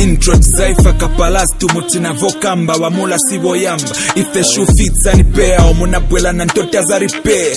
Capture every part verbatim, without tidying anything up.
intro Zaifa kapalastu mutina vokamba wamula sibo yamba. If the shoe fits anipea omunabwela na ntote za repair.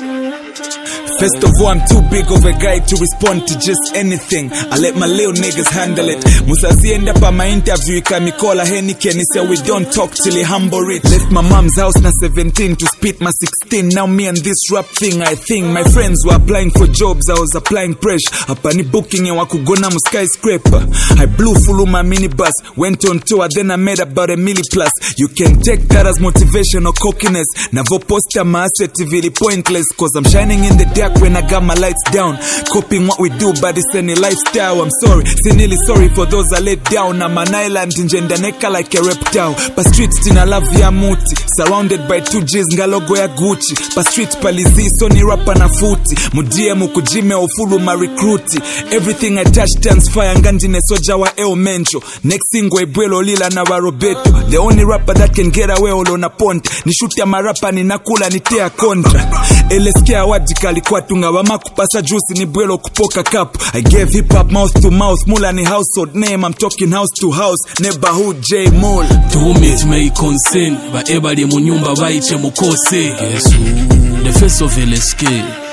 First of all, I'm too big of a guy to respond to just anything. I let my little niggas handle it. Musazi end up at my interview, he can me call a Henneken. He said we don't talk till he humble it. Left my mom's house na seventeen to spit my sixteen. Now me and this rap thing, I think. My friends were applying for jobs, I was applying pressure. Apani booking and wakugona mu skyscraper. I blew full of my minibus, went on tour, then I made about a milli plus. You can take that as motivation or cockiness. Navo poster my asset really pointless, cause I'm shining in the dark when I got my lights down. Copying what we do, but it's any lifestyle. I'm sorry, sinili sorry for those I let down. I'm an island in Jendaneka like a reptile. Pa streets tina love ya muti, surrounded by two G's ngalogo ya Gucci. Pa streets palizi soni rapa na futi. Mudie mukujime ofulu ma recruiti. Everything I touch turns fire nganjine soja wa eo mencho. Next single ebwelo lila na wa Roberto. The only rapper that can get away olo na ponte. Ni shoot ya marapa ni nakula ni tea kontra. L S K awadikali kwa tunga wama kupasa juice ni bwelo kupoka cup. I gave hip hop mouth to mouth. Mula ni household name, I'm talking house to house. Neighborhood J Mall. Tumit may consent ba ebali mu nyumba baiche mukose. Yesu the face of L S K.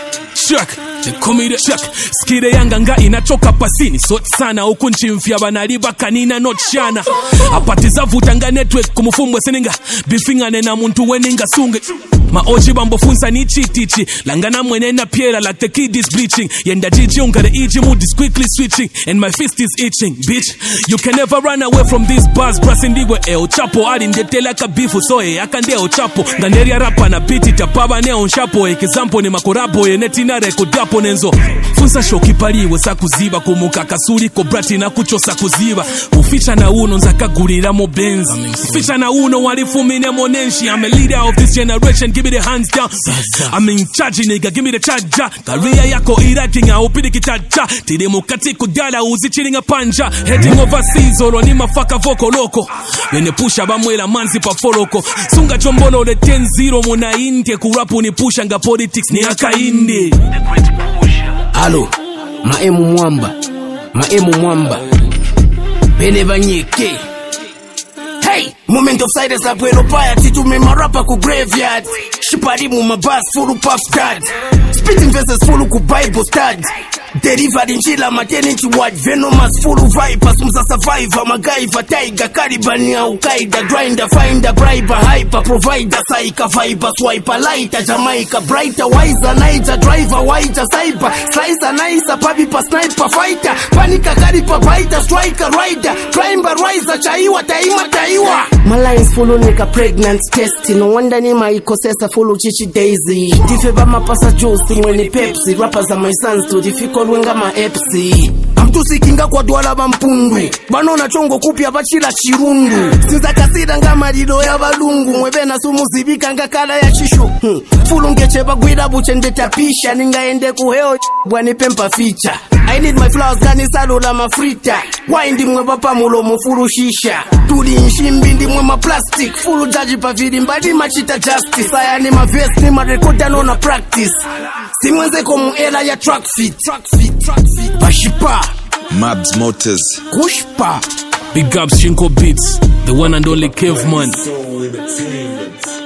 Shak the comedy shak skide yanga nga inachoka pasini so sana huku nchimfya banaliba kanina not shana apatiza vutanga network kumufumbwe seninga bifingane na muntu weninga sunge maoji bambo funsa ni chitichi langana mwene na piera like the kid is bleaching yenda jiji unga the iji mood is quickly switching and my fist is itching bitch you can never run away from these bars brass indigwe el chapo ali ndetela kabifu so e akande el chapo nganderia rapa na biti tapaba ne on chapo example ni makorabo enetina rekodapo nenzo funsa shoki paliwe sakuziba kumuka kasuri ko brati na kuchosa kuziba uficha na uno nzakagurira mo benz uficha na uno walifumine monenshi I'm a leader of this generation. Give me the hands down. I'm in charge, nigga. Give me the charger. Career yako irating a upidi kitacha. Tide mukati kudala uzi chilling a panja. Heading overseas, olo ni mafaka voko loko. Wene pusha bamwela manzi pa foloko. Sunga chombono the ten zero muna indie. Kurapu ni pusha nga politics ni haka indie. Halo, maemu mwamba. Maemu mwamba. Bene banyeke. Hey, moment of silence apwelo piety to me marapa ku graveyard. Shiparimu mabas full of puff card. Spitting verses full of Bible stud. Delivered in chila mateni word venomous full of vipers. Mza survivor, magaiva, tiger, caribania, ukaida, grinder, finder, briber, hyper, provider, psycha, viper, swiper, lighter, Jamaica, brighter, wiser, nighter, driver, whiter, cyber, slicer, nicer, papipa, sniper, fighter, panica, caripa, biter, striker, rider, climber, riser, chaiwa, taima, taiwa. My lines full of nigga pregnant test. No wonder ni my ecosesa full of chichi daisy. Difeba mapasa juice when ni Pepsi. Rappers are my sons too difficult wenga ma Epsi. Mtu sikinga kwa duala bampundu. Banona chongo kupya bachila chirundu. Sinza kasida nga marido ya balungu. Mwebena sumu zibika nga kala ya chishu. Hmm. Fulu ngecheba gwida buchende tapisha. Ninga ende kuheo bwani pempa feature. I need my flowers gani salula mafrita. Windi mweba pamulo mufuru shisha. Tuli nshimbi ndi mwema plastic. Fulu jaji pavidi mbadi machita justice. Saya ni ma vest ni ma record no na practice. Simwenze komu era ya track fit. Track fit, track fit. Bashipa. Mabs Motors. Kushpa. Big ups Shinko Beats. The one and only caveman.